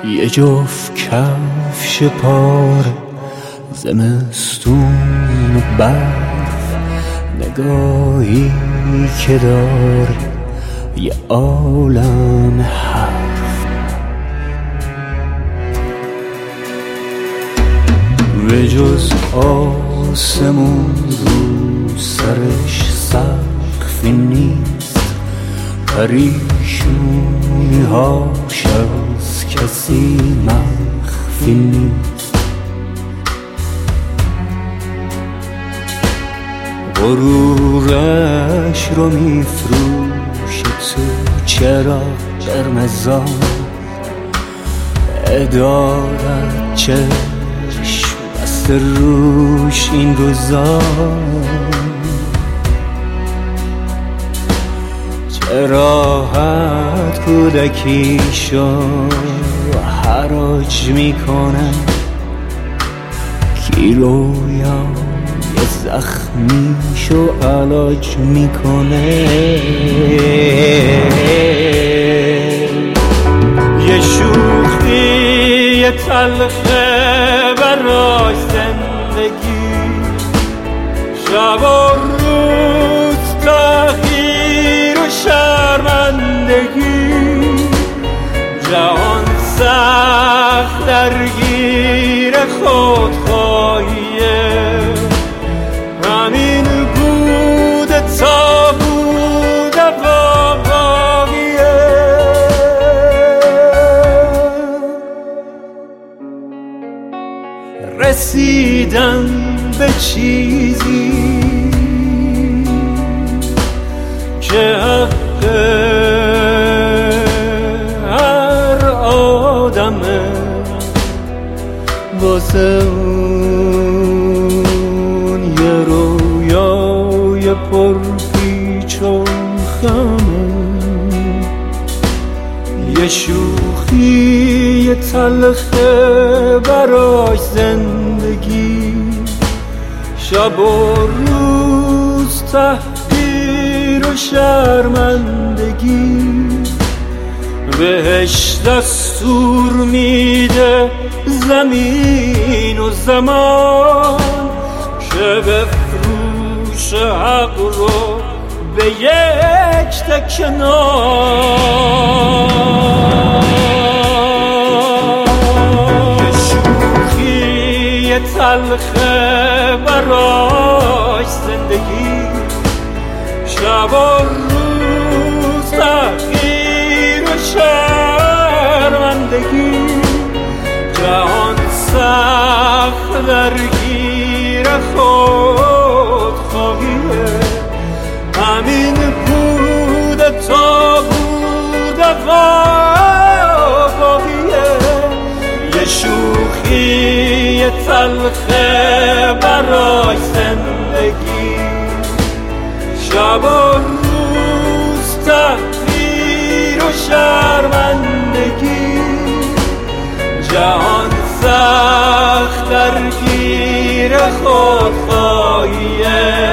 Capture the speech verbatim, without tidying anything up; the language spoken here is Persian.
یه جفت کفش پاره زمستون برف، نگاهی که داره یه عالم حرف. به جز آسمون رو سرش سقفی نیست، پریشونی هاش از کسی مخفی نیست. غرورش رو میفروشه تو چراغ قرمزان، ادارت چشم بست روش این روزا. چه راحت کودکیشو حراج میکنه، کیلویا یه زخمیشو علاج میکنه. یه شوخی یه تلخه برای زندگی، شب و روز تغییر و شرمندگی. جهان سخت درگیر خودخواهیه، همین بوده تا بوده واقعیه. رسیدن به چیزی که حق هر آدمه، واسه اون یه رویای پرپیچ و خمه. یه شوخی یه تلخه برای زندگی، شب و روز تحقیر و شرمندگی. بهش دستور میده زمین و زمان که بفروش حق رو به یک تکه نان. یه شوخی یه تلخه برای زندگی، شب و روز تغییر و شرمندگی. جهان سخت درگیر خودخواهیه، همین بوده تا بوده واقعیه. یه شوخی یه تلخه برای زندگی، شب و روز تحقیر و شرمندگی. جهان سخت درگیر خودخواهیه،